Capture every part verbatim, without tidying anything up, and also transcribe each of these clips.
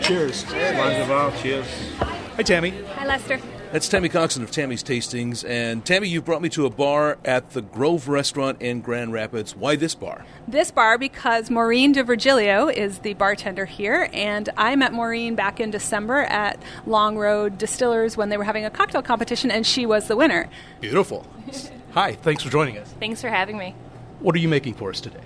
Cheers. Cheers. Cheers. Hi, Tammy. Hi, Lester. That's Tammy Coxon of Tammy's Tastings. And Tammy, you brought me to a bar at the Grove Restaurant in Grand Rapids. Why this bar? This bar because Maureen DiVirgilio is the bartender here, and I met Maureen back in December at Long Road Distillers when they were having a cocktail competition, and she was the winner. Beautiful. Hi, thanks for joining us. Thanks for having me. What are you making for us today?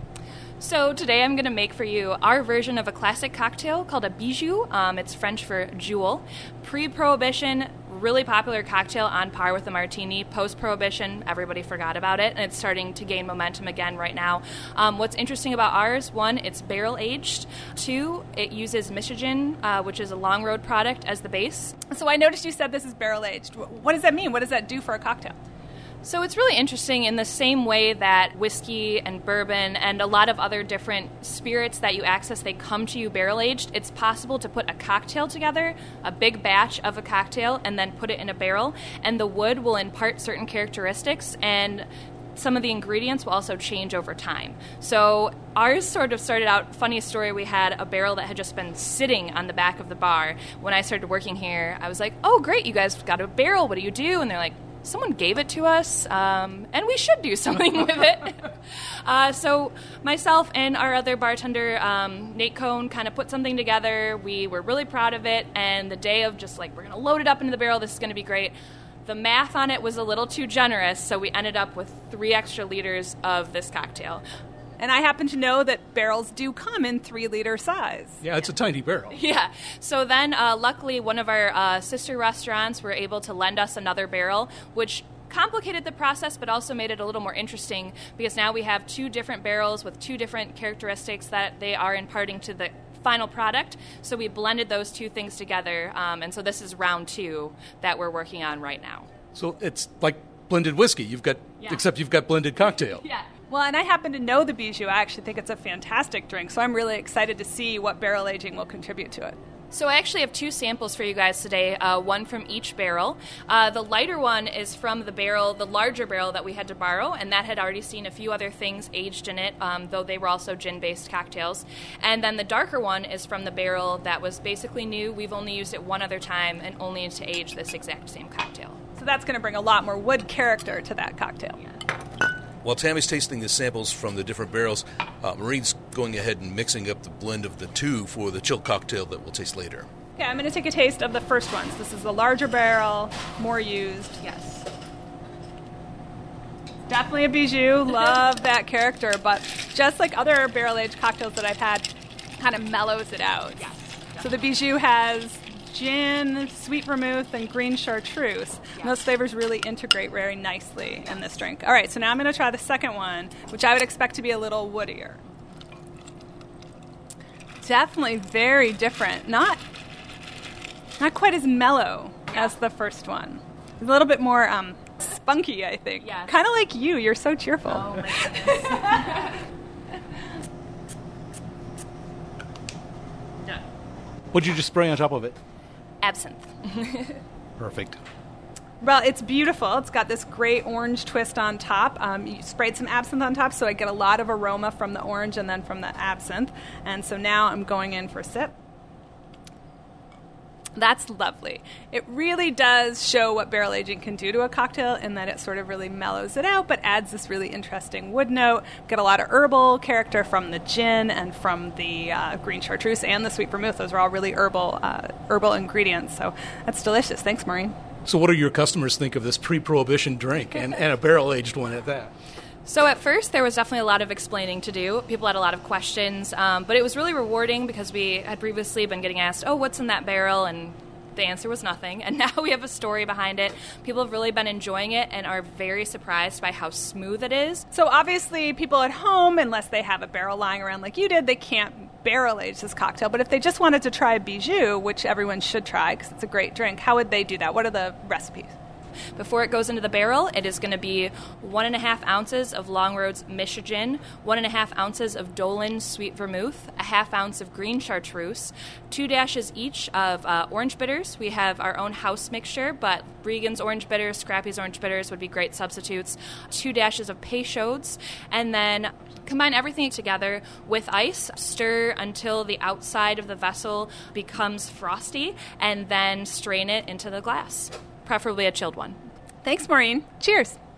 So today I'm going to make for you our version of a classic cocktail called a bijou. Um, it's French for jewel. Pre-Prohibition, really popular cocktail on par with the martini. Post-Prohibition, everybody forgot about it, and it's starting to gain momentum again right now. Um, what's interesting about ours, one, it's barrel-aged. Two, it uses Michigan, uh, which is a Long Road product, as the base. So I noticed you said this is barrel-aged. What does that mean? What does that do for a cocktail? So it's really interesting in the same way that whiskey and bourbon and a lot of other different spirits that you access, they come to you barrel-aged. It's possible to put a cocktail together, a big batch of a cocktail, and then put it in a barrel, and the wood will impart certain characteristics, and some of the ingredients will also change over time. So ours sort of started out, funniest story, we had a barrel that had just been sitting on the back of the bar. When I started working here, I was like, oh, great, you guys got a barrel, what do you do? And they're like, someone gave it to us, um, and we should do something with it. uh, so myself and our other bartender, um, Nate Cohn, kind of put something together. We were really proud of it, and the day of just like, we're going to load it up into the barrel, this is going to be great. The math on it was a little too generous, so we ended up with three extra liters of this cocktail. And I happen to know that barrels do come in three-liter size. Yeah, it's a tiny barrel. Yeah. So then, uh, luckily, one of our uh, sister restaurants were able to lend us another barrel, which complicated the process but also made it a little more interesting because now we have two different barrels with two different characteristics that they are imparting to the final product. So we blended those two things together, um, and so this is round two that we're working on right now. So it's like blended whiskey. You've got, Yeah. except you've got blended cocktail. Yeah. Well, and I happen to know the bijou. I actually think it's a fantastic drink, so I'm really excited to see what barrel aging will contribute to it. So I actually have two samples for you guys today, uh, one from each barrel. Uh, the lighter one is from the barrel, the larger barrel that we had to borrow, and that had already seen a few other things aged in it, um, though they were also gin-based cocktails. And then the darker one is from the barrel that was basically new. We've only used it one other time and only to age this exact same cocktail. So that's going to bring a lot more wood character to that cocktail. Yeah. While Tammy's tasting the samples from the different barrels, uh, Maureen's going ahead and mixing up the blend of the two for the chilled cocktail that we'll taste later. Okay, I'm going to take a taste of the first ones. This is the larger barrel, more used. Yes. Definitely a bijou. Love that character, but just like other barrel-aged cocktails that I've had, kind of mellows it out. Yes. So the bijou has gin, sweet vermouth, and green chartreuse. And those flavors really integrate very nicely in this drink. All right, so now I'm going to try the second one, which I would expect to be a little woodier. Definitely very different. Not, not quite as mellow as the first one. A little bit more um, spunky, I think. Yes. Kind of like you. You're so cheerful. Oh, my goodness. What'd you just spray on top of it? Absinthe. Perfect. Well, it's beautiful. It's got this great orange twist on top. Um, you sprayed some absinthe on top, so I get a lot of aroma from the orange and then from the absinthe. And so now I'm going in for a sip. That's lovely. It really does show what barrel aging can do to a cocktail in that it sort of really mellows it out, but adds this really interesting wood note. Get a lot of herbal character from the gin and from the uh, green chartreuse and the sweet vermouth. Those are all really herbal, uh, herbal ingredients. So that's delicious. Thanks, Maureen. So what do your customers think of this pre-prohibition drink and, and a barrel-aged one at that? So at first, there was definitely a lot of explaining to do. People had a lot of questions, um, but it was really rewarding because we had previously been getting asked, oh, what's in that barrel? And the answer was nothing. And now we have a story behind it. People have really been enjoying it and are very surprised by how smooth it is. So obviously, people at home, unless they have a barrel lying around like you did, they can't barrel age this cocktail. But if they just wanted to try a bijou, which everyone should try because it's a great drink, how would they do that? What are the recipes? Before it goes into the barrel, it is going to be one and a half ounces of Longroad's Michigan, one and a half ounces of Dolan Sweet Vermouth, a half ounce of green chartreuse, two dashes each of uh, orange bitters. We have our own house mixture, but Regan's orange bitters, Scrappy's orange bitters would be great substitutes, two dashes of Peychaud's, and then combine everything together with ice, stir until the outside of the vessel becomes frosty, and then strain it into the glass, preferably a chilled one. Thanks, Maureen. Cheers.